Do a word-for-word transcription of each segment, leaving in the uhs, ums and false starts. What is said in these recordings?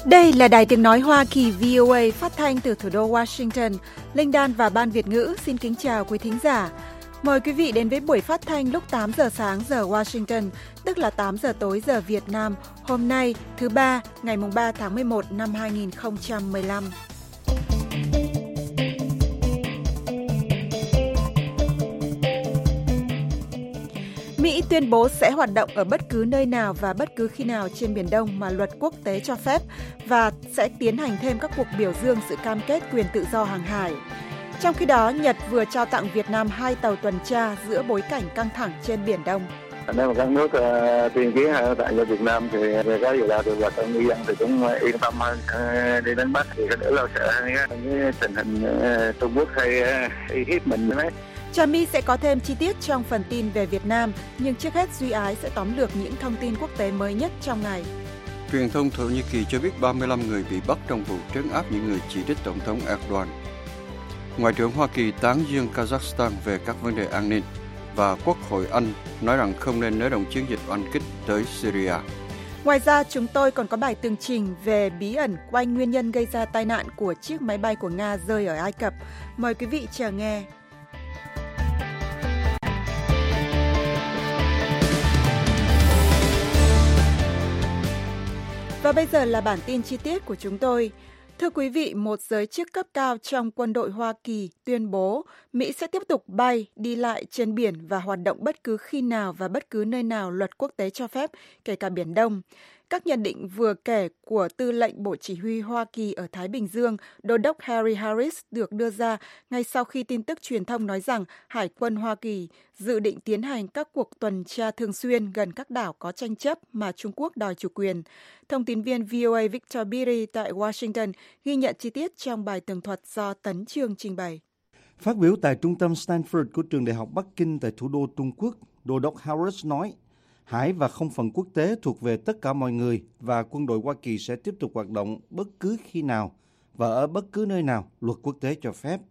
Đây là Đài Tiếng Nói Hoa Kỳ vê o a phát thanh từ thủ đô Washington. Linh Đan và Ban Việt ngữ xin kính chào quý thính giả. Mời quý vị đến với buổi phát thanh lúc tám giờ sáng giờ Washington, tức là tám giờ tối giờ Việt Nam, hôm nay thứ ba, ngày ba tháng mười một năm hai nghìn không trăm mười lăm. Mỹ tuyên bố sẽ hoạt động ở bất cứ nơi nào và bất cứ khi nào trên Biển Đông mà luật quốc tế cho phép và sẽ tiến hành thêm các cuộc biểu dương sự cam kết quyền tự do hàng hải. Trong khi đó, Nhật vừa trao tặng Việt Nam hai tàu tuần tra giữa bối cảnh căng thẳng trên Biển Đông. Nếu mà các nước uh, tuyên chiến tại cho Việt Nam thì về cái gì là được và ngư dân thì cũng yên tâm hơn uh, đi đánh bắt thì cái nữa là sẽ cái tình hình uh, Trung Quốc hay uh, uy hiếp mình đấy. Trà My sẽ có thêm chi tiết trong phần tin về Việt Nam, nhưng trước hết Duy Ái sẽ tóm lược những thông tin quốc tế mới nhất trong ngày. Truyền thông Thổ Nhĩ Kỳ cho biết ba mươi lăm người bị bắt trong vụ trấn áp những người chỉ trích Tổng thống Erdogan. Ngoại trưởng Hoa Kỳ tán dương Kazakhstan về các vấn đề an ninh và Quốc hội Anh nói rằng không nên nới rộng chiến dịch oanh kích tới Syria. Ngoài ra, chúng tôi còn có bài tường trình về bí ẩn quanh nguyên nhân gây ra tai nạn của chiếc máy bay của Nga rơi ở Ai Cập. Mời quý vị chờ nghe. Và bây giờ là bản tin chi tiết của chúng tôi. Thưa quý vị, một giới chức cấp cao trong quân đội Hoa Kỳ tuyên bố Mỹ sẽ tiếp tục bay, đi lại trên biển và hoạt động bất cứ khi nào và bất cứ nơi nào luật quốc tế cho phép, kể cả Biển Đông. Các nhận định vừa kể của Tư lệnh Bộ Chỉ huy Hoa Kỳ ở Thái Bình Dương, Đô đốc Harry Harris được đưa ra ngay sau khi tin tức truyền thông nói rằng Hải quân Hoa Kỳ dự định tiến hành các cuộc tuần tra thường xuyên gần các đảo có tranh chấp mà Trung Quốc đòi chủ quyền. Thông tin viên vê o a Victor Beatty tại Washington ghi nhận chi tiết trong bài tường thuật do Tấn Chương trình bày. Phát biểu tại trung tâm Stanford của trường đại học Bắc Kinh tại thủ đô Trung Quốc, Đô đốc Harris nói, hải và không phận quốc tế thuộc về tất cả mọi người và quân đội Hoa Kỳ sẽ tiếp tục hoạt động bất cứ khi nào và ở bất cứ nơi nào luật quốc tế cho phép.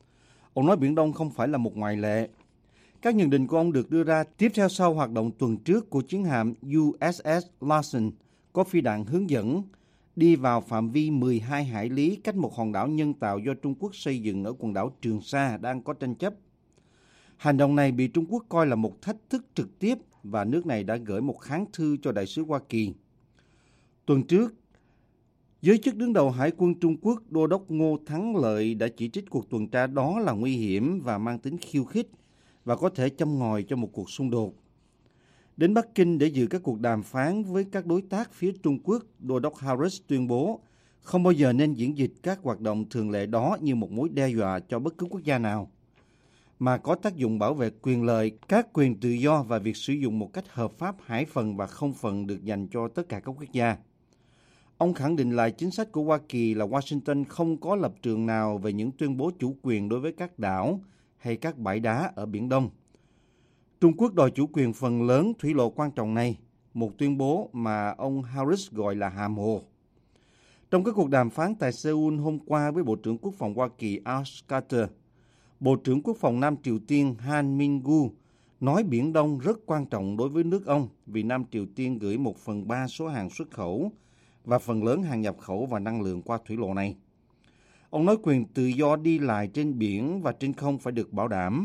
Ông nói Biển Đông không phải là một ngoại lệ. Các nhận định của ông được đưa ra tiếp theo sau hoạt động tuần trước của chiến hạm u ét ét Larsen có phi đạn hướng dẫn đi vào phạm vi mười hai hải lý cách một hòn đảo nhân tạo do Trung Quốc xây dựng ở quần đảo Trường Sa đang có tranh chấp. Hành động này bị Trung Quốc coi là một thách thức trực tiếp và nước này đã gửi một kháng thư cho đại sứ Hoa Kỳ. Tuần trước, giới chức đứng đầu Hải quân Trung Quốc Đô đốc Ngô Thắng Lợi đã chỉ trích cuộc tuần tra đó là nguy hiểm và mang tính khiêu khích và có thể châm ngòi cho một cuộc xung đột. Đến Bắc Kinh để dự các cuộc đàm phán với các đối tác phía Trung Quốc, Đô đốc Harris tuyên bố không bao giờ nên diễn dịch các hoạt động thường lệ đó như một mối đe dọa cho bất cứ quốc gia nào, mà có tác dụng bảo vệ quyền lợi, các quyền tự do và việc sử dụng một cách hợp pháp hải phần và không phần được dành cho tất cả các quốc gia. Ông khẳng định lại chính sách của Hoa Kỳ là Washington không có lập trường nào về những tuyên bố chủ quyền đối với các đảo hay các bãi đá ở Biển Đông. Trung Quốc đòi chủ quyền phần lớn thủy lộ quan trọng này, một tuyên bố mà ông Harris gọi là hàm hồ. Trong các cuộc đàm phán tại Seoul hôm qua với Bộ trưởng Quốc phòng Hoa Kỳ Ash Carter, Bộ trưởng Quốc phòng Nam Triều Tiên Han Min-gu nói Biển Đông rất quan trọng đối với nước ông vì Nam Triều Tiên gửi một phần ba số hàng xuất khẩu và phần lớn hàng nhập khẩu và năng lượng qua thủy lộ này. Ông nói quyền tự do đi lại trên biển và trên không phải được bảo đảm.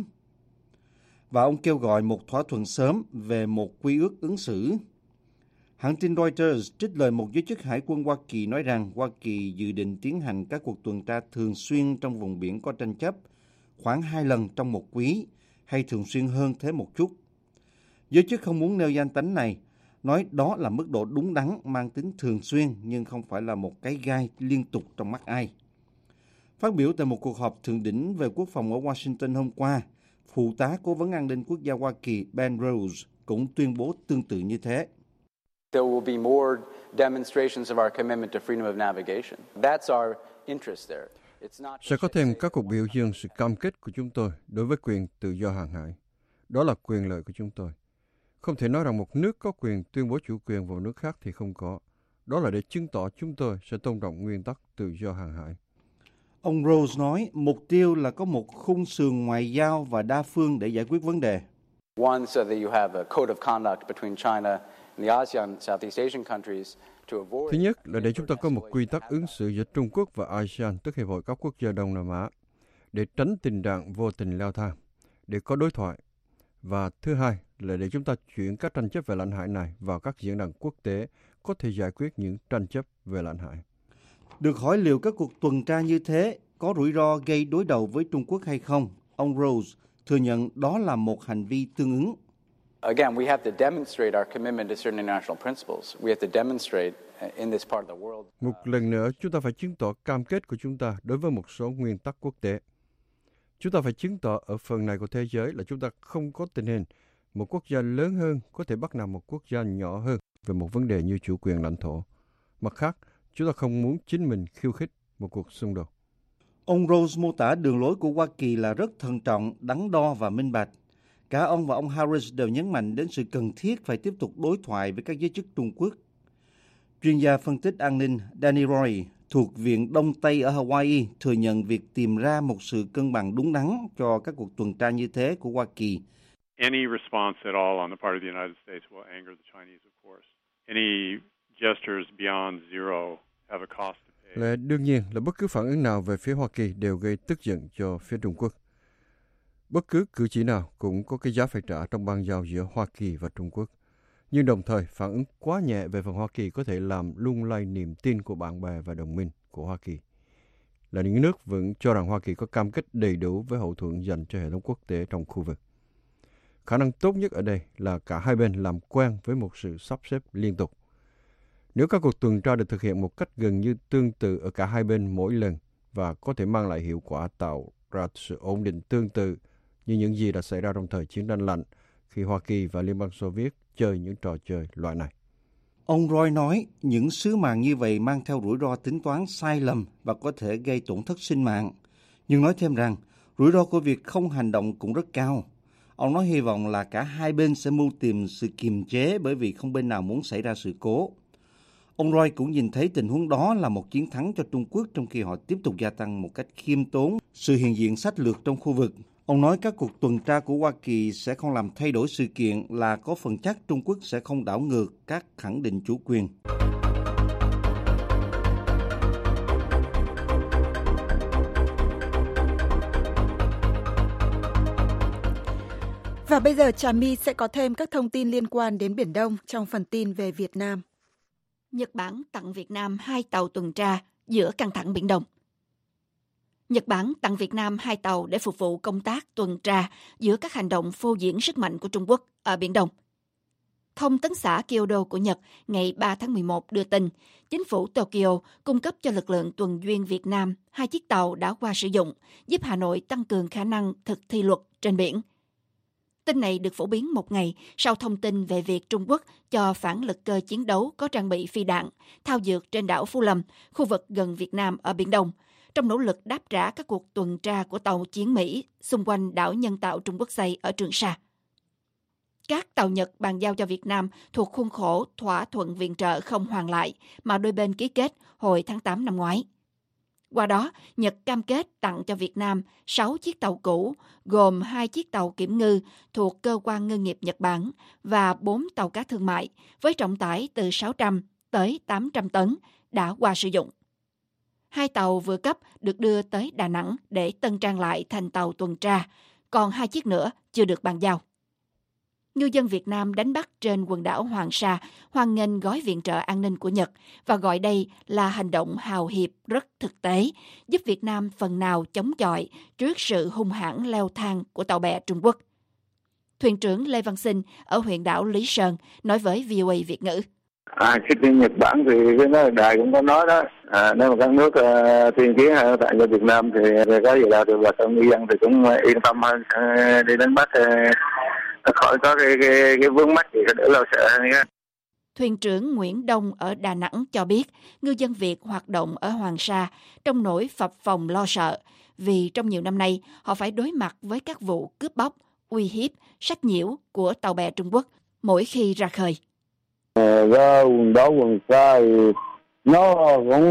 Và ông kêu gọi một thỏa thuận sớm về một quy ước ứng xử. Hãng tin Reuters trích lời một giới chức Hải quân Hoa Kỳ nói rằng Hoa Kỳ dự định tiến hành các cuộc tuần tra thường xuyên trong vùng biển có tranh chấp khoảng hai lần trong một quý, hay thường xuyên hơn thế một chút. Giới chức không muốn nêu danh tính này, nói đó là mức độ đúng đắn mang tính thường xuyên nhưng không phải là một cái gai liên tục trong mắt ai. Phát biểu tại một cuộc họp thượng đỉnh về quốc phòng ở Washington hôm qua, Phụ tá Cố vấn An ninh Quốc gia Hoa Kỳ Ben Rhodes cũng tuyên bố tương tự như thế. There will be more demonstrations of our commitment to freedom of navigation. That's our interest there. Sẽ có thêm các cuộc biểu dương sự cam kết của chúng tôi đối với quyền tự do hàng hải. Đó là quyền lợi của chúng tôi. Không thể nói rằng một nước có quyền tuyên bố chủ quyền vào nước khác thì không có. Đó là để chứng tỏ chúng tôi sẽ tôn trọng nguyên tắc tự do hàng hải. Ông Rose nói mục tiêu là có một khung sườn ngoại giao và đa phương để giải quyết vấn đề. One, so that you have a code of conduct between China and the ASEAN Southeast Asian countries Thứ nhất là để chúng ta có một quy tắc ứng xử giữa Trung Quốc và a sê an, tức Hiệp hội các quốc gia Đông Nam Á, để tránh tình trạng vô tình leo thang, để có đối thoại. Và thứ hai là để chúng ta chuyển các tranh chấp về lãnh hải này vào các diễn đàn quốc tế có thể giải quyết những tranh chấp về lãnh hải. Được hỏi liệu các cuộc tuần tra như thế có rủi ro gây đối đầu với Trung Quốc hay không, ông Rose thừa nhận đó là một hành vi tương ứng. Again, we have to demonstrate our commitment to certain international principles. We have to demonstrate in this part of the world. Một lần nữa, chúng ta phải chứng tỏ cam kết của chúng ta đối với một số nguyên tắc quốc tế. Chúng ta phải chứng tỏ ở phần này của thế giới là chúng ta không có tình hình một quốc gia lớn hơn có thể bắt nạt một quốc gia nhỏ hơn về một vấn đề như chủ quyền lãnh thổ. Mặt khác, chúng ta không muốn chính mình khiêu khích một cuộc xung đột. Ông Rose mô tả đường lối của Hoa Kỳ là rất thận trọng, đắn đo và minh bạch. Cả ông và ông Harris đều nhấn mạnh đến sự cần thiết phải tiếp tục đối thoại với các giới chức Trung Quốc. Chuyên gia phân tích an ninh Danny Roy thuộc Viện Đông Tây ở Hawaii thừa nhận việc tìm ra một sự cân bằng đúng đắn cho các cuộc tuần tra như thế của Hoa Kỳ. Any response at all on the part of the United States will anger the Chinese, of course. Any gestures beyond zero have a cost to pay. Là đương nhiên là bất cứ phản ứng nào về phía Hoa Kỳ đều gây tức giận cho phía Trung Quốc. Bất cứ cử chỉ nào cũng có cái giá phải trả trong bang giao giữa Hoa Kỳ và Trung Quốc. Nhưng đồng thời, phản ứng quá nhẹ về phần Hoa Kỳ có thể làm lung lay niềm tin của bạn bè và đồng minh của Hoa Kỳ. Là những nước vẫn cho rằng Hoa Kỳ có cam kết đầy đủ với hậu thuẫn dành cho hệ thống quốc tế trong khu vực. Khả năng tốt nhất ở đây là cả hai bên làm quen với một sự sắp xếp liên tục. Nếu các cuộc tuần tra được thực hiện một cách gần như tương tự ở cả hai bên mỗi lần và có thể mang lại hiệu quả tạo ra sự ổn định tương tự như những gì đã xảy ra trong thời chiến tranh lạnh khi Hoa Kỳ và Liên bang Xô Viết chơi những trò chơi loại này. Ông Roy nói những sứ mạng như vậy mang theo rủi ro tính toán sai lầm và có thể gây tổn thất sinh mạng. Nhưng nói thêm rằng rủi ro của việc không hành động cũng rất cao. Ông nói hy vọng là cả hai bên sẽ mưu tìm sự kiềm chế bởi vì không bên nào muốn xảy ra sự cố. Ông Roy cũng nhìn thấy tình huống đó là một chiến thắng cho Trung Quốc trong khi họ tiếp tục gia tăng một cách khiêm tốn sự hiện diện sách lược trong khu vực. Ông nói các cuộc tuần tra của Hoa Kỳ sẽ không làm thay đổi sự kiện là có phần chắc Trung Quốc sẽ không đảo ngược các khẳng định chủ quyền. Và bây giờ Trà My sẽ có thêm các thông tin liên quan đến Biển Đông trong phần tin về Việt Nam. Nhật Bản tặng Việt Nam hai tàu tuần tra giữa căng thẳng Biển Đông. Nhật Bản tặng Việt Nam hai tàu để phục vụ công tác tuần tra giữa các hành động phô diễn sức mạnh của Trung Quốc ở Biển Đông. Thông tấn xã Kyodo của Nhật ngày ba tháng mười một đưa tin, chính phủ Tokyo cung cấp cho lực lượng tuần duyên Việt Nam hai chiếc tàu đã qua sử dụng, giúp Hà Nội tăng cường khả năng thực thi luật trên biển. Tin này được phổ biến một ngày sau thông tin về việc Trung Quốc cho phản lực cơ chiến đấu có trang bị phi đạn thao dượt trên đảo Phú Lâm, khu vực gần Việt Nam ở Biển Đông, trong nỗ lực đáp trả các cuộc tuần tra của tàu chiến Mỹ xung quanh đảo nhân tạo Trung Quốc xây ở Trường Sa. Các tàu Nhật bàn giao cho Việt Nam thuộc khuôn khổ thỏa thuận viện trợ không hoàn lại mà đôi bên ký kết hồi tháng tám năm ngoái. Qua đó, Nhật cam kết tặng cho Việt Nam sáu chiếc tàu cũ, gồm hai chiếc tàu kiểm ngư thuộc Cơ quan Ngư nghiệp Nhật Bản và bốn tàu cá thương mại với trọng tải từ sáu trăm tới tám trăm tấn đã qua sử dụng. Hai tàu vừa cấp được đưa tới Đà Nẵng để tân trang lại thành tàu tuần tra, còn hai chiếc nữa chưa được bàn giao. Ngư dân Việt Nam đánh bắt trên quần đảo Hoàng Sa hoan nghênh gói viện trợ an ninh của Nhật và gọi đây là hành động hào hiệp rất thực tế, giúp Việt Nam phần nào chống chọi trước sự hung hãn leo thang của tàu bè Trung Quốc. Thuyền trưởng Lê Văn Sinh ở huyện đảo Lý Sơn nói với vê o a Việt ngữ. À, khi đi Nhật Bản thì cái nói đài cũng có nói đó, à, nếu mà các nước uh, tuyên chiến hay tại cho Việt Nam thì cái gì là được và trong ngư dân thì cũng yên tâm hơn uh, đi đánh bắt uh, khỏi có cái cái, cái vướng mắc gì để lo sợ nhé. Thuyền trưởng Nguyễn Đông ở Đà Nẵng cho biết ngư dân Việt hoạt động ở Hoàng Sa trong nỗi phập phồng lo sợ vì trong nhiều năm nay họ phải đối mặt với các vụ cướp bóc, uy hiếp, sách nhiễu của tàu bè Trung Quốc mỗi khi ra khơi. Ra quần đảo Hoàng Sa thì nó cũng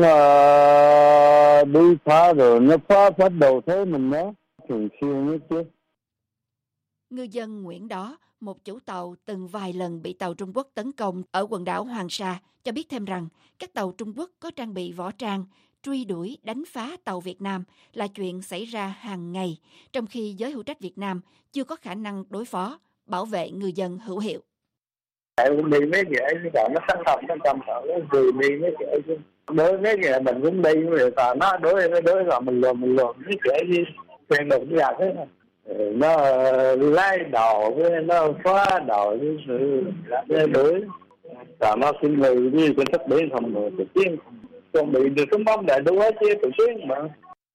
uh, đi phá rồi nó phá phát đầu thế mình đó thường xuyên nhất chứ. Ngư dân Nguyễn Đó, một chủ tàu từng vài lần bị tàu Trung Quốc tấn công ở quần đảo Hoàng Sa, cho biết thêm rằng các tàu Trung Quốc có trang bị võ trang, truy đuổi đánh phá tàu Việt Nam là chuyện xảy ra hàng ngày, trong khi giới hữu trách Việt Nam chưa có khả năng đối phó, bảo vệ ngư dân hữu hiệu. Cũng đi mấy vậy, còn nó sẵn lòng, nó tâm sợ, nó cười đi mấy vậy chứ. Đối mấy vậy mình cũng đi, rồi tao nó đối với đối là mình lùm, mình lùm, mấy vậy chứ. Quen được cái thế này. Nó lái đồ, nó phá đồ, nó đuổi. Tao nó xin người đi, cái thức biển không rồi, tự nhiên. Còn bị được cái bóng đại đuổi chứ, tự nhiên mà.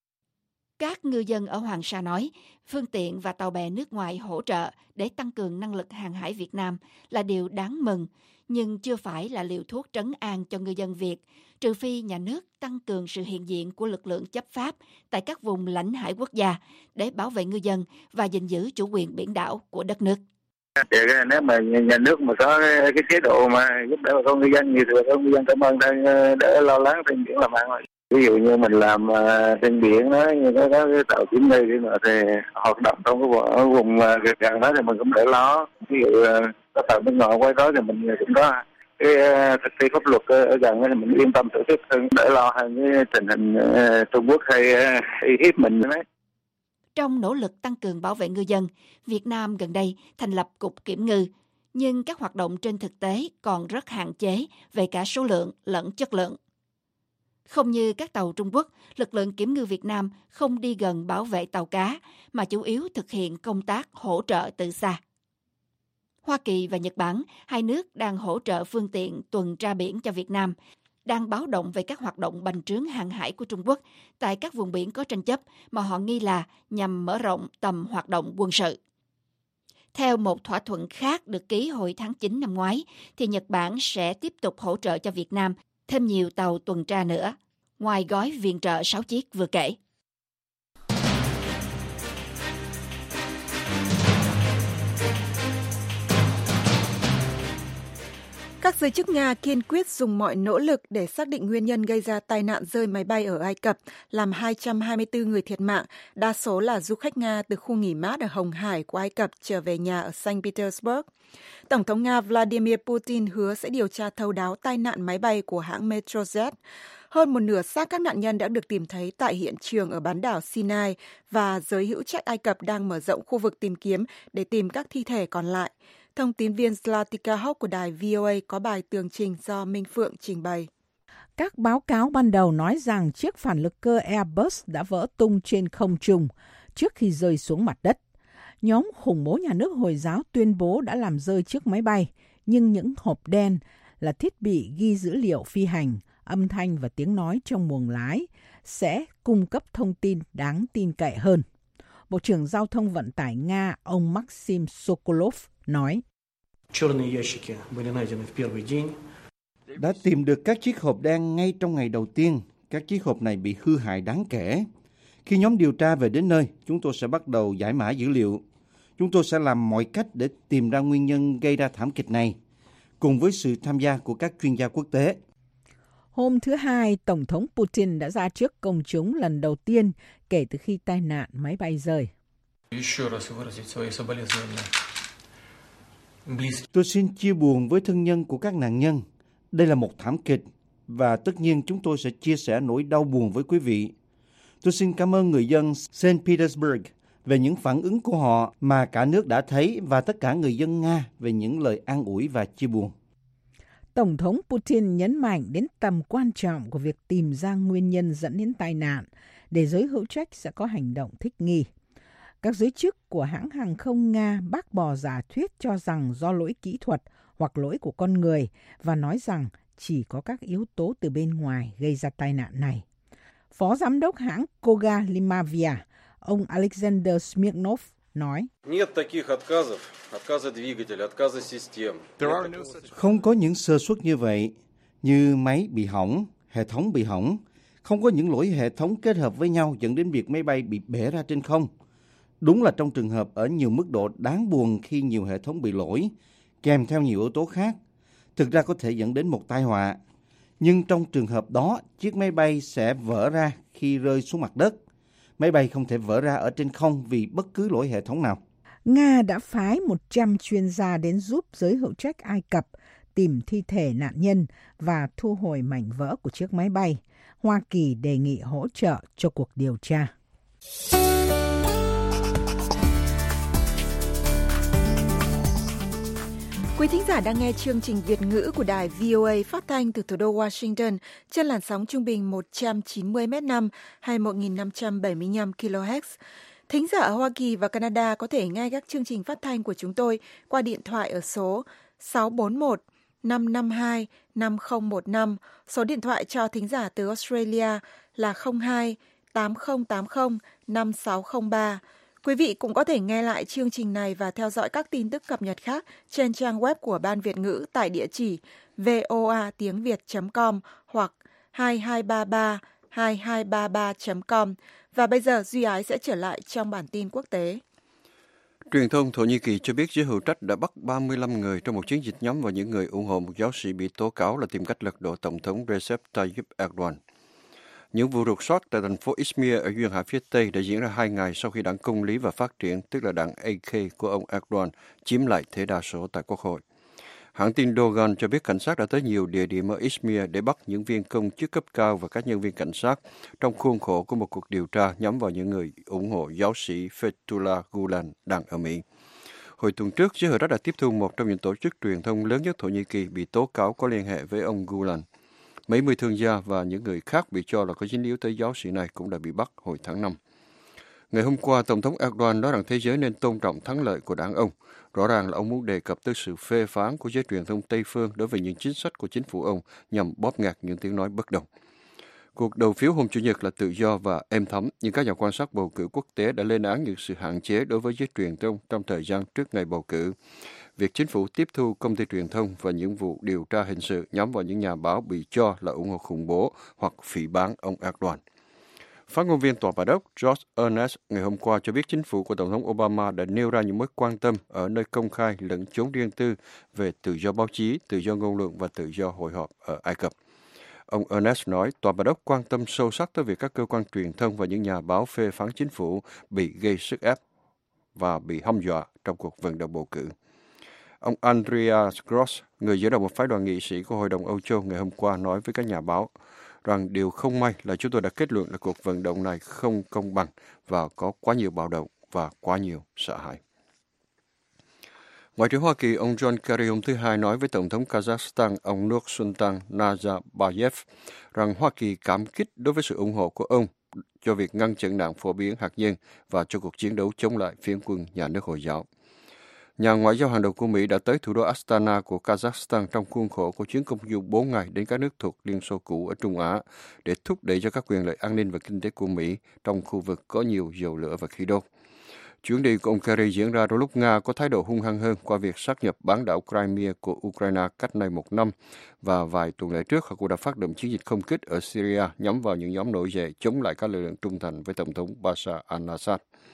Các ngư dân ở Hoàng Sa nói, phương tiện và tàu bè nước ngoài hỗ trợ để tăng cường năng lực hàng hải Việt Nam là điều đáng mừng, nhưng chưa phải là liều thuốc trấn an cho ngư dân Việt, trừ phi nhà nước tăng cường sự hiện diện của lực lượng chấp pháp tại các vùng lãnh hải quốc gia để bảo vệ ngư dân và gìn giữ chủ quyền biển đảo của đất nước. Vậy nếu mà nhà nước mà có cái chế độ mà giúp đỡ bà con ngư dân nhiều thì bà con ngư dân cảm ơn để lo lắng trên biển làm ăn. Ví dụ như mình làm uh, trên biển đó, như có, có cái tàu kiểm ngư thì, thì hoạt động trong cái vùng, ở vùng uh, gần đó thì mình cũng để lo. Ví dụ uh, có tàu nước ngoài quay đó thì mình cũng có cái uh, thực thi pháp luật ở gần đó thì mình yên tâm tổ chức hơn, để lo hơn cái tình hình uh, Trung Quốc hay uh, uy hiếp mình đấy. Trong nỗ lực tăng cường bảo vệ ngư dân, Việt Nam gần đây thành lập Cục Kiểm ngư, nhưng các hoạt động trên thực tế còn rất hạn chế về cả số lượng lẫn chất lượng. Không như các tàu Trung Quốc, lực lượng kiểm ngư Việt Nam không đi gần bảo vệ tàu cá, mà chủ yếu thực hiện công tác hỗ trợ từ xa. Hoa Kỳ và Nhật Bản, hai nước đang hỗ trợ phương tiện tuần tra biển cho Việt Nam, đang báo động về các hoạt động bành trướng hàng hải của Trung Quốc tại các vùng biển có tranh chấp mà họ nghi là nhằm mở rộng tầm hoạt động quân sự. Theo một thỏa thuận khác được ký hồi tháng chín năm ngoái, thì Nhật Bản sẽ tiếp tục hỗ trợ cho Việt Nam thêm nhiều tàu tuần tra nữa, ngoài gói viện trợ sáu chiếc vừa kể. Các giới chức Nga kiên quyết dùng mọi nỗ lực để xác định nguyên nhân gây ra tai nạn rơi máy bay ở Ai Cập, làm hai trăm hai mươi tư người thiệt mạng, đa số là du khách Nga từ khu nghỉ mát ở Hồng Hải của Ai Cập trở về nhà ở Saint Petersburg. Tổng thống Nga Vladimir Putin hứa sẽ điều tra thấu đáo tai nạn máy bay của hãng Metrojet. Hơn một nửa xác các nạn nhân đã được tìm thấy tại hiện trường ở bán đảo Sinai và giới hữu trách Ai Cập đang mở rộng khu vực tìm kiếm để tìm các thi thể còn lại. Thông tin viên Zlatica Hock của đài vê o a có bài tường trình do Minh Phượng trình bày. Các báo cáo ban đầu nói rằng chiếc phản lực cơ Airbus đã vỡ tung trên không trung trước khi rơi xuống mặt đất. Nhóm khủng bố nhà nước Hồi giáo tuyên bố đã làm rơi chiếc máy bay, nhưng những hộp đen là thiết bị ghi dữ liệu phi hành, âm thanh và tiếng nói trong buồng lái sẽ cung cấp thông tin đáng tin cậy hơn. Bộ trưởng Giao thông Vận tải Nga, ông Maxim Sokolov, nói: Đã tìm được các chiếc hộp đen ngay trong ngày đầu tiên. Các chiếc hộp này bị hư hại đáng kể. Khi nhóm điều tra về đến nơi, chúng tôi sẽ bắt đầu giải mã dữ liệu. Chúng tôi sẽ làm mọi cách để tìm ra nguyên nhân gây ra thảm kịch này, cùng với sự tham gia của các chuyên gia quốc tế. Hôm thứ Hai, Tổng thống Putin đã ra trước công chúng lần đầu tiên kể từ khi tai nạn máy bay rơi. Tôi xin chia buồn với thân nhân của các nạn nhân. Đây là một thảm kịch và tất nhiên chúng tôi sẽ chia sẻ nỗi đau buồn với quý vị. Tôi xin cảm ơn người dân Saint Petersburg về những phản ứng của họ mà cả nước đã thấy và tất cả người dân Nga về những lời an ủi và chia buồn. Tổng thống Putin nhấn mạnh đến tầm quan trọng của việc tìm ra nguyên nhân dẫn đến tai nạn để giới hữu trách sẽ có hành động thích nghi. Các giới chức của hãng hàng không Nga bác bỏ giả thuyết cho rằng do lỗi kỹ thuật hoặc lỗi của con người và nói rằng chỉ có các yếu tố từ bên ngoài gây ra tai nạn này. Phó giám đốc hãng Koga Limavia, ông Alexander Smirnov, nói: Không có những sơ suất như vậy, như máy bị hỏng, hệ thống bị hỏng. Không có những lỗi hệ thống kết hợp với nhau dẫn đến việc máy bay bị bể ra trên không. Đúng là trong trường hợp ở nhiều mức độ đáng buồn khi nhiều hệ thống bị lỗi, kèm theo nhiều yếu tố khác, thực ra có thể dẫn đến một tai họa. Nhưng trong trường hợp đó, chiếc máy bay sẽ vỡ ra khi rơi xuống mặt đất. Máy bay không thể vỡ ra ở trên không vì bất cứ lỗi hệ thống nào. Nga đã phái một trăm chuyên gia đến giúp giới hữu trách Ai Cập tìm thi thể nạn nhân và thu hồi mảnh vỡ của chiếc máy bay. Hoa Kỳ đề nghị hỗ trợ cho cuộc điều tra. Quý thính giả đang nghe chương trình Việt ngữ của đài vê o a phát thanh từ thủ đô Washington trên làn sóng trung bình một trăm chín mươi mét năm hay một nghìn năm trăm bảy mươi lăm ki lô héc. Thính giả ở Hoa Kỳ và Canada có thể nghe các chương trình phát thanh của chúng tôi qua điện thoại ở số sáu bốn một năm năm hai năm không một năm. Số điện thoại cho thính giả từ Australia là không hai tám không tám không năm sáu không ba. Quý vị cũng có thể nghe lại chương trình này và theo dõi các tin tức cập nhật khác trên trang web của Ban Việt ngữ tại địa chỉ voa tiếng việt chấm com hoặc hai hai ba ba hai hai ba ba chấm com. Và bây giờ Duy Ái sẽ trở lại trong bản tin quốc tế. Truyền thông Thổ Nhĩ Kỳ cho biết giới hữu trách đã bắt ba mươi lăm người trong một chiến dịch nhắm vào những người ủng hộ một giáo sĩ bị tố cáo là tìm cách lật đổ Tổng thống Recep Tayyip Erdogan. Những vụ rục soát tại thành phố Izmir ở duyên hải phía Tây đã diễn ra hai ngày sau khi đảng Công lý và Phát triển, tức là đảng a ca của ông Erdogan, chiếm lại thế đa số tại Quốc hội. Hãng tin Dogan cho biết cảnh sát đã tới nhiều địa điểm ở Izmir để bắt những viên công chức cấp cao và các nhân viên cảnh sát trong khuôn khổ của một cuộc điều tra nhắm vào những người ủng hộ giáo sĩ Fethullah Gulen đang ở Mỹ. Hồi tuần trước, giới hữu trách đã tiếp thu một trong những tổ chức truyền thông lớn nhất Thổ Nhĩ Kỳ bị tố cáo có liên hệ với ông Gulen. Mấy mươi thương gia và những người khác bị cho là có dính líu tới giáo sĩ này cũng đã bị bắt hồi tháng năm. Ngày hôm qua, Tổng thống Erdogan nói rằng thế giới nên tôn trọng thắng lợi của đảng ông. Rõ ràng là ông muốn đề cập tới sự phê phán của giới truyền thông Tây phương đối với những chính sách của chính phủ ông nhằm bóp nghẹt những tiếng nói bất đồng. Cuộc đầu phiếu hôm Chủ nhật là tự do và êm thấm, nhưng các nhà quan sát bầu cử quốc tế đã lên án những sự hạn chế đối với giới truyền thông trong thời gian trước ngày bầu cử. Việc chính phủ tiếp thu công ty truyền thông và những vụ điều tra hình sự nhắm vào những nhà báo bị cho là ủng hộ khủng bố hoặc phỉ báng ông Erdogan. Phát ngôn viên Tòa Bạch Ốc George Ernest ngày hôm qua cho biết chính phủ của Tổng thống Obama đã nêu ra những mối quan tâm ở nơi công khai lẫn chốn riêng tư về tự do báo chí, tự do ngôn luận và tự do hội họp ở Ai Cập. Ông Ernest nói Tòa Bạch Ốc quan tâm sâu sắc tới việc các cơ quan truyền thông và những nhà báo phê phán chính phủ bị gây sức ép và bị hăm dọa trong cuộc vận động bầu cử. Ông Andreas Gross, người dẫn đầu một phái đoàn nghị sĩ của Hội đồng Âu Châu ngày hôm qua nói với các nhà báo rằng điều không may là chúng tôi đã kết luận là cuộc vận động này không công bằng và có quá nhiều bạo động và quá nhiều sợ hãi. Ngoại trưởng Hoa Kỳ ông John Kerry hôm thứ Hai nói với Tổng thống Kazakhstan ông Nursultan Nazarbayev rằng Hoa Kỳ cảm kích đối với sự ủng hộ của ông cho việc ngăn chặn nạn phổ biến hạt nhân và cho cuộc chiến đấu chống lại phiến quân nhà nước Hồi giáo. Nhà ngoại giao hàng đầu của Mỹ đã tới thủ đô Astana của Kazakhstan trong khuôn khổ của chuyến công du bốn ngày đến các nước thuộc Liên Xô cũ ở Trung Á để thúc đẩy cho các quyền lợi an ninh và kinh tế của Mỹ trong khu vực có nhiều dầu lửa và khí đốt. Chuyến đi của ông Kerry diễn ra trong lúc Nga có thái độ hung hăng hơn qua việc sáp nhập bán đảo Crimea của Ukraine cách nay một năm và vài tuần lễ trước họ cũng đã phát động chiến dịch không kích ở Syria nhắm vào những nhóm nổi dậy chống lại các lực lượng trung thành với Tổng thống Bashar al-Assad.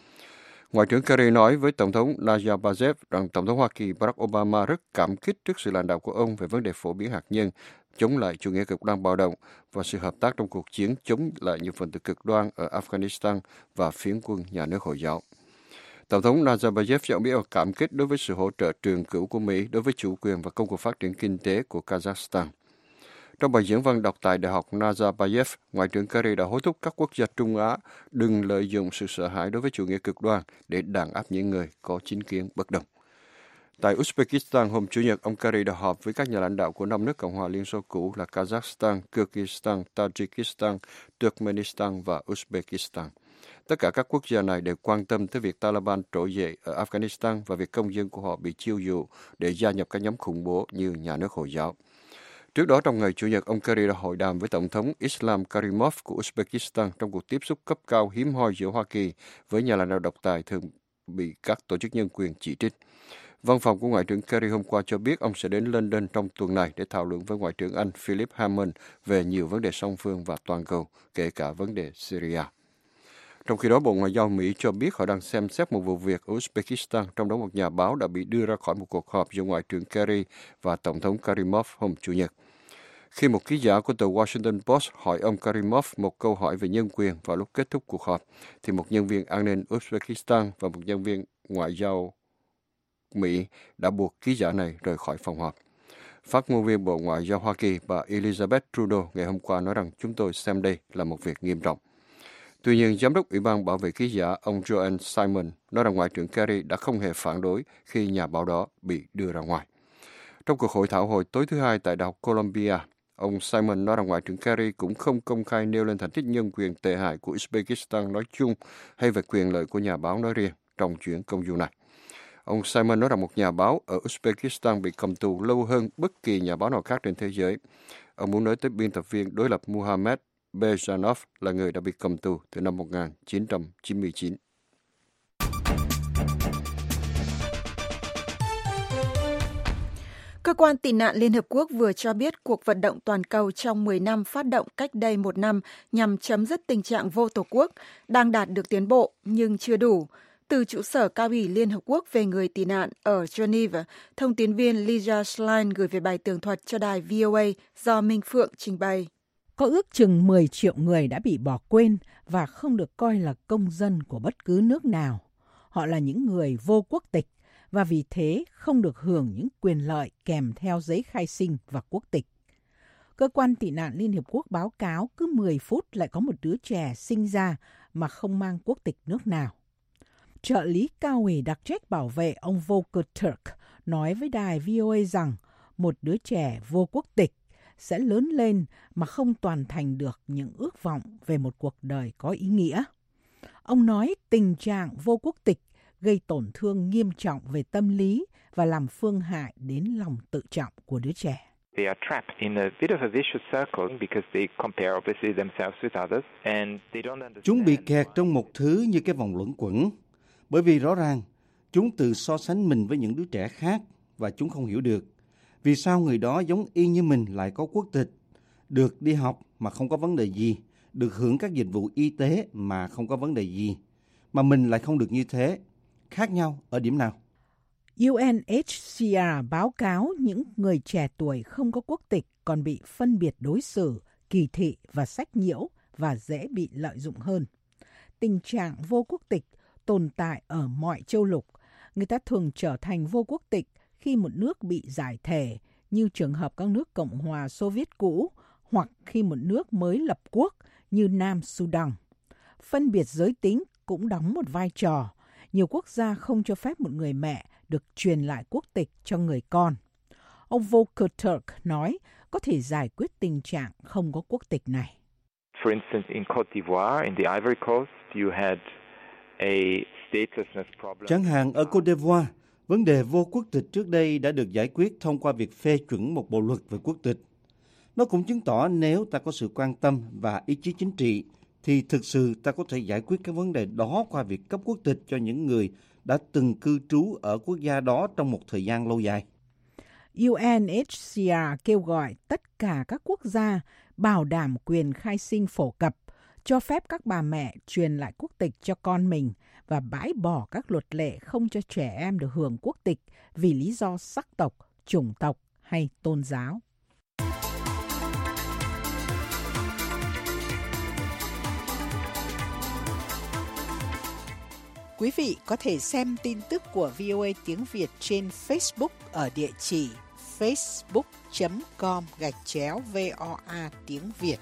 Ngoại trưởng Kerry nói với Tổng thống Nazarbayev rằng Tổng thống Hoa Kỳ Barack Obama rất cảm kích trước sự lãnh đạo của ông về vấn đề phổ biến hạt nhân, chống lại chủ nghĩa cực đoan bạo động và sự hợp tác trong cuộc chiến chống lại những phần tử cực đoan ở Afghanistan và phiến quân nhà nước Hồi giáo. Tổng thống Nazarbayev cho biết cảm kích đối với sự hỗ trợ trường cửu của Mỹ đối với chủ quyền và công cuộc phát triển kinh tế của Kazakhstan. Trong bài diễn văn đọc tại Đại học Nazarbayev, Ngoại trưởng Kerry đã hối thúc các quốc gia Trung Á đừng lợi dụng sự sợ hãi đối với chủ nghĩa cực đoan để đàn áp những người có chính kiến bất đồng. Tại Uzbekistan hôm Chủ nhật, ông Kerry đã họp với các nhà lãnh đạo của năm nước Cộng hòa Liên Xô cũ là Kazakhstan, Kyrgyzstan, Tajikistan, Turkmenistan và Uzbekistan. Tất cả các quốc gia này đều quan tâm tới việc Taliban trỗi dậy ở Afghanistan và việc công dân của họ bị chiêu dụ để gia nhập các nhóm khủng bố như nhà nước Hồi giáo. Trước đó, trong ngày Chủ nhật, ông Kerry đã hội đàm với Tổng thống Islam Karimov của Uzbekistan trong cuộc tiếp xúc cấp cao hiếm hoi giữa Hoa Kỳ với nhà lãnh đạo độc tài thường bị các tổ chức nhân quyền chỉ trích. Văn phòng của Ngoại trưởng Kerry hôm qua cho biết ông sẽ đến London trong tuần này để thảo luận với Ngoại trưởng Anh Philip Hammond về nhiều vấn đề song phương và toàn cầu, kể cả vấn đề Syria. Trong khi đó, Bộ Ngoại giao Mỹ cho biết họ đang xem xét một vụ việc ở Uzbekistan, trong đó một nhà báo đã bị đưa ra khỏi một cuộc họp giữa Ngoại trưởng Kerry và Tổng thống Karimov hôm Chủ nhật. Khi một ký giả của tờ Washington Post hỏi ông Karimov một câu hỏi về nhân quyền vào lúc kết thúc cuộc họp, thì một nhân viên an ninh Uzbekistan và một nhân viên Ngoại giao Mỹ đã buộc ký giả này rời khỏi phòng họp. Phát ngôn viên Bộ Ngoại giao Hoa Kỳ bà Elizabeth Trudeau ngày hôm qua nói rằng chúng tôi xem đây là một việc nghiêm trọng. Tuy nhiên, Giám đốc Ủy ban Bảo vệ ký giả ông Joanne Simon nói rằng Ngoại trưởng Kerry đã không hề phản đối khi nhà báo đó bị đưa ra ngoài. Trong cuộc hội thảo hồi tối thứ Hai tại Đại học Columbia, ông Simon nói rằng Ngoại trưởng Kerry cũng không công khai nêu lên thành tích nhân quyền tệ hại của Uzbekistan nói chung hay về quyền lợi của nhà báo nói riêng trong chuyến công du này. Ông Simon nói rằng một nhà báo ở Uzbekistan bị cầm tù lâu hơn bất kỳ nhà báo nào khác trên thế giới. Ông muốn nói tới biên tập viên đối lập Muhammad Bezhanov là người đã bị cầm tù từ năm một nghìn chín trăm chín mươi chín. Cơ quan tị nạn Liên Hợp Quốc vừa cho biết cuộc vận động toàn cầu trong mười năm phát động cách đây một năm nhằm chấm dứt tình trạng vô tổ quốc đang đạt được tiến bộ nhưng chưa đủ. Từ trụ sở cao ủy Liên Hợp Quốc về người tị nạn ở Geneva, thông tín viên Lisa Schlein gửi về bài tường thuật cho đài vê o a do Minh Phượng trình bày. Có ước chừng mười triệu người đã bị bỏ quên và không được coi là công dân của bất cứ nước nào. Họ là những người vô quốc tịch và vì thế không được hưởng những quyền lợi kèm theo giấy khai sinh và quốc tịch. Cơ quan tị nạn Liên Hiệp Quốc báo cáo cứ mười phút lại có một đứa trẻ sinh ra mà không mang quốc tịch nước nào. Trợ lý cao ủy đặc trách bảo vệ ông Volker Turk nói với đài vê o a rằng một đứa trẻ vô quốc tịch sẽ lớn lên mà không toàn thành được những ước vọng về một cuộc đời có ý nghĩa. Ông nói tình trạng vô quốc tịch gây tổn thương nghiêm trọng về tâm lý và làm phương hại đến lòng tự trọng của đứa trẻ. They are trapped in a bit of a vicious circle because they compare obviously themselves with others and they don't understand. Chúng bị kẹt trong một thứ như cái vòng luẩn quẩn, bởi vì rõ ràng chúng tự so sánh mình với những đứa trẻ khác và chúng không hiểu được vì sao người đó giống y như mình lại có quốc tịch, được đi học mà không có vấn đề gì, được hưởng các dịch vụ y tế mà không có vấn đề gì, mà mình lại không được như thế. Khác nhau ở điểm nào? u en hát xê rờ báo cáo những người trẻ tuổi không có quốc tịch còn bị phân biệt đối xử, kỳ thị và sách nhiễu và dễ bị lợi dụng hơn. Tình trạng vô quốc tịch tồn tại ở mọi châu lục. Người ta thường trở thành vô quốc tịch khi một nước bị giải thể, như trường hợp các nước Cộng hòa Xô Viết cũ, hoặc khi một nước mới lập quốc như Nam Sudan. Phân biệt giới tính cũng đóng một vai trò. Nhiều quốc gia không cho phép một người mẹ được truyền lại quốc tịch cho người con. Ông Volker Turk nói có thể giải quyết tình trạng không có quốc tịch này. For instance, in Côte d'Ivoire, in the Ivory Coast, you had a statelessness problem. Chẳng hạn ở Côte d'Ivoire, vấn đề vô quốc tịch trước đây đã được giải quyết thông qua việc phê chuẩn một bộ luật về quốc tịch. Nó cũng chứng tỏ nếu ta có sự quan tâm và ý chí chính trị, thì thực sự ta có thể giải quyết các vấn đề đó qua việc cấp quốc tịch cho những người đã từng cư trú ở quốc gia đó trong một thời gian lâu dài. u en hát xê rờ kêu gọi tất cả các quốc gia bảo đảm quyền khai sinh phổ cập, cho phép các bà mẹ truyền lại quốc tịch cho con mình và bãi bỏ các luật lệ không cho trẻ em được hưởng quốc tịch vì lý do sắc tộc, chủng tộc hay tôn giáo. Quý vị có thể xem tin tức của vê o a tiếng Việt trên Facebook ở địa chỉ facebook chấm com gạch chéo voa tiếng Việt.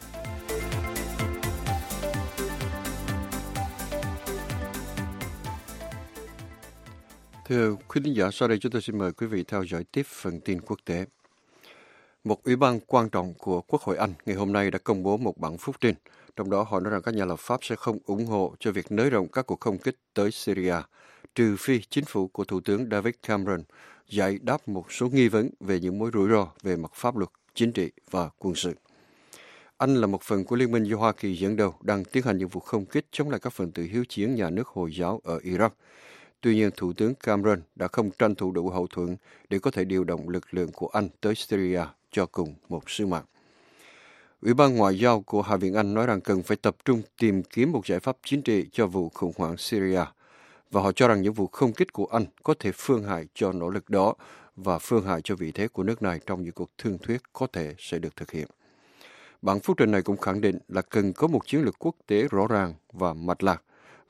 Thưa quý khán giả, sau đây chúng tôi xin mời quý vị theo dõi tiếp phần tin quốc tế. Một ủy ban quan trọng của Quốc hội Anh ngày hôm nay đã công bố một bản phúc trình. Trong đó họ nói rằng các nhà lập pháp sẽ không ủng hộ cho việc nới rộng các cuộc không kích tới Syria, trừ phi chính phủ của Thủ tướng David Cameron giải đáp một số nghi vấn về những mối rủi ro về mặt pháp luật, chính trị và quân sự. Anh là một phần của Liên minh do Hoa Kỳ dẫn đầu đang tiến hành những vụ không kích chống lại các phần tử hiếu chiến nhà nước Hồi giáo ở Iraq. Tuy nhiên, Thủ tướng Cameron đã không tranh thủ đủ hậu thuẫn để có thể điều động lực lượng của Anh tới Syria cho cùng một sứ mạng. Ủy ban Ngoại giao của Hạ viện Anh nói rằng cần phải tập trung tìm kiếm một giải pháp chính trị cho vụ khủng hoảng Syria, và họ cho rằng những vụ không kích của Anh có thể phương hại cho nỗ lực đó và phương hại cho vị thế của nước này trong những cuộc thương thuyết có thể sẽ được thực hiện. Bản phúc trình này cũng khẳng định là cần có một chiến lược quốc tế rõ ràng và mạch lạc,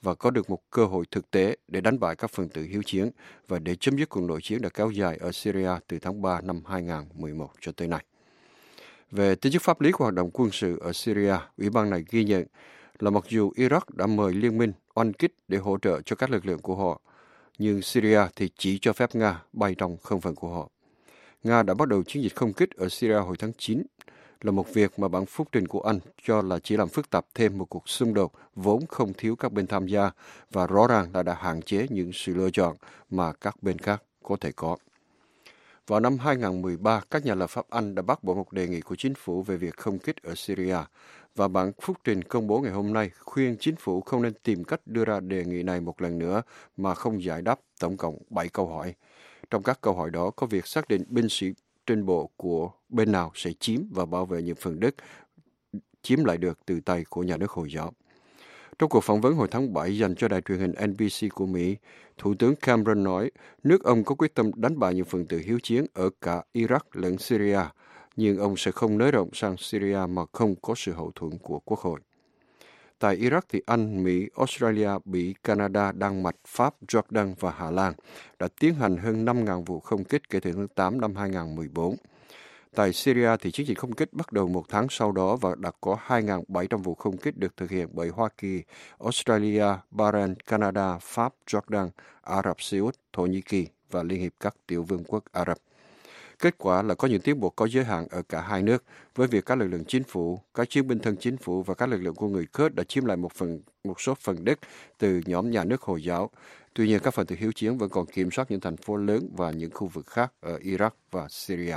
và có được một cơ hội thực tế để đánh bại các phần tử hiếu chiến và để chấm dứt cuộc nội chiến đã kéo dài ở Syria từ tháng ba năm hai nghìn không trăm mười một cho tới nay. Về tính chất pháp lý của hoạt động quân sự ở Syria, Ủy ban này ghi nhận là mặc dù Iraq đã mời liên minh oanh kích để hỗ trợ cho các lực lượng của họ, nhưng Syria thì chỉ cho phép Nga bay trong không phận của họ. Nga đã bắt đầu chiến dịch không kích ở Syria hồi tháng chín, là một việc mà bản phúc trình của Anh cho là chỉ làm phức tạp thêm một cuộc xung đột vốn không thiếu các bên tham gia và rõ ràng là đã hạn chế những sự lựa chọn mà các bên khác có thể có. Vào năm hai nghìn không trăm mười ba, các nhà lập pháp Anh đã bác bỏ một đề nghị của chính phủ về việc không kích ở Syria, và bản phúc trình công bố ngày hôm nay khuyên chính phủ không nên tìm cách đưa ra đề nghị này một lần nữa mà không giải đáp tổng cộng bảy câu hỏi. Trong các câu hỏi đó có việc xác định binh sĩ trên bộ của bên nào sẽ chiếm và bảo vệ những phần đất chiếm lại được từ tay của nhà nước Hồi giáo. Trong cuộc phỏng vấn hồi tháng bảy dành cho đài truyền hình en bê xê của Mỹ, Thủ tướng Cameron nói nước ông có quyết tâm đánh bại những phần tử hiếu chiến ở cả Iraq lẫn Syria, nhưng ông sẽ không nới rộng sang Syria mà không có sự hậu thuẫn của Quốc hội. Tại Iraq thì Anh, Mỹ, Australia, Bỉ, Canada, Đan Mạch, Pháp, Jordan và Hà Lan đã tiến hành hơn năm nghìn vụ không kích kể từ tháng tám năm hai nghìn không trăm mười bốn. Tại Syria thì chiến dịch không kích bắt đầu một tháng sau đó và đã có hai nghìn bảy trăm vụ không kích được thực hiện bởi Hoa Kỳ, Australia, Bahrain, Canada, Pháp, Jordan, Ả Rập Xê Út, Thổ Nhĩ Kỳ và Liên hiệp các tiểu vương quốc Ả Rập. Kết quả là có những tiến bộ có giới hạn ở cả hai nước, với việc các lực lượng chính phủ, các chiến binh thân chính phủ và các lực lượng của người Kurd đã chiếm lại một phần một số phần đất từ nhóm nhà nước Hồi giáo. Tuy nhiên, các phần tử hiếu chiến vẫn còn kiểm soát những thành phố lớn và những khu vực khác ở Iraq và Syria.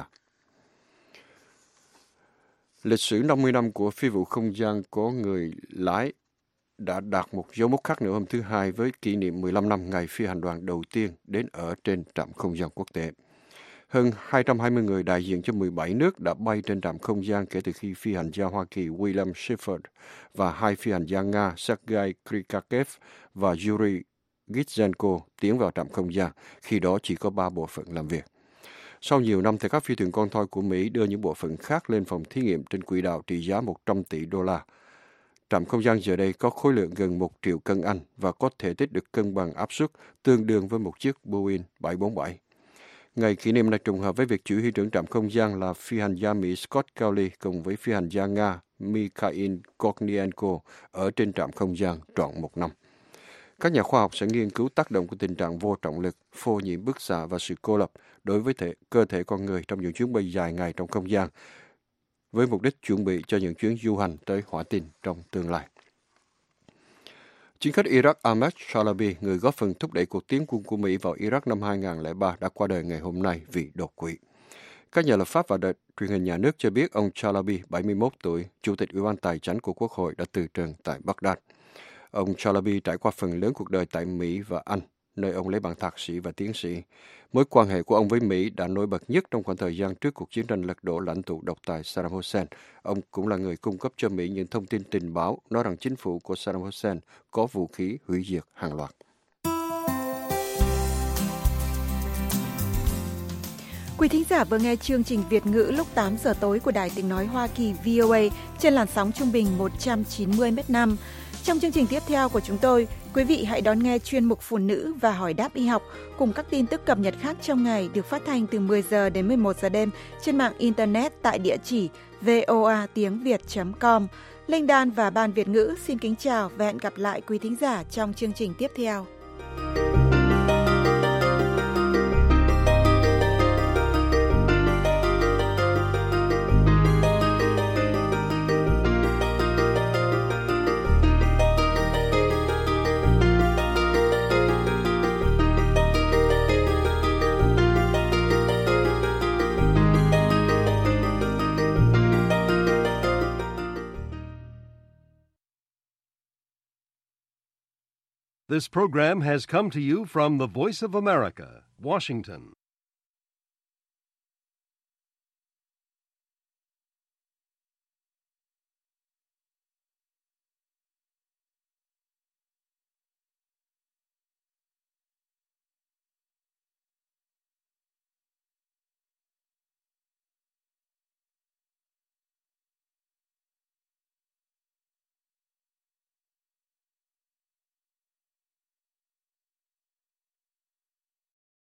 Lịch sử năm mươi năm của phi vụ không gian có người lái đã đạt một dấu mốc khác nữa hôm thứ Hai với kỷ niệm mười lăm năm ngày phi hành đoàn đầu tiên đến ở trên trạm không gian quốc tế. Hơn hai trăm hai mươi người đại diện cho mười bảy nước đã bay trên trạm không gian kể từ khi phi hành gia Hoa Kỳ William Shepard và hai phi hành gia Nga Sergei Krikakev và Yuri Gitzenko tiến vào trạm không gian, khi đó chỉ có ba bộ phận làm việc. Sau nhiều năm thì các phi thuyền con thoi của Mỹ đưa những bộ phận khác lên phòng thí nghiệm trên quỹ đạo trị giá một trăm tỷ đô la. Trạm không gian giờ đây có khối lượng gần một triệu cân Anh và có thể tích được cân bằng áp suất tương đương với một chiếc Boeing bảy bốn bảy. Ngày kỷ niệm này trùng hợp với việc chỉ huy trưởng trạm không gian là phi hành gia Mỹ Scott Kelly cùng với phi hành gia Nga Mikhail Kornienko ở trên trạm không gian trọn một năm. Các nhà khoa học sẽ nghiên cứu tác động của tình trạng vô trọng lực, phô nhiễm bức xạ và sự cô lập đối với thể, cơ thể con người trong những chuyến bay dài ngày trong không gian, với mục đích chuẩn bị cho những chuyến du hành tới hỏa tinh trong tương lai. Chính khách Iraq Ahmed Chalabi, người góp phần thúc đẩy cuộc tiến quân của Mỹ vào Iraq năm hai nghìn không trăm lẻ ba, đã qua đời ngày hôm nay vì đột quỵ. Các nhà lập pháp và đài truyền hình nhà nước cho biết ông Chalabi, bảy mươi mốt tuổi, Chủ tịch Ủy ban Tài chánh của Quốc hội, đã từ trần tại Baghdad. Ông Chalabi trải qua phần lớn cuộc đời tại Mỹ và Anh, nơi ông lấy bằng thạc sĩ và tiến sĩ. Mối quan hệ của ông với Mỹ đã nổi bật nhất trong khoảng thời gian trước cuộc chiến tranh lật đổ lãnh tụ độc tài Saddam Hussein. Ông cũng là người cung cấp cho Mỹ những thông tin tình báo nói rằng chính phủ của Saddam Hussein có vũ khí hủy diệt hàng loạt. Quý thính giả vừa nghe chương trình Việt ngữ lúc tám giờ tối của Đài Tiếng Nói Hoa Kỳ vê o a trên làn sóng trung bình một trăm chín mươi mét năm. Trong chương trình tiếp theo của chúng tôi, quý vị hãy đón nghe chuyên mục Phụ nữ và hỏi đáp y học cùng các tin tức cập nhật khác trong ngày được phát thanh từ mười giờ đến mười một giờ đêm trên mạng Internet tại địa chỉ voa tiếng việt chấm com. Linh Đan và Ban Việt ngữ xin kính chào và hẹn gặp lại quý thính giả trong chương trình tiếp theo. This program has come to you from the Voice of America, Washington.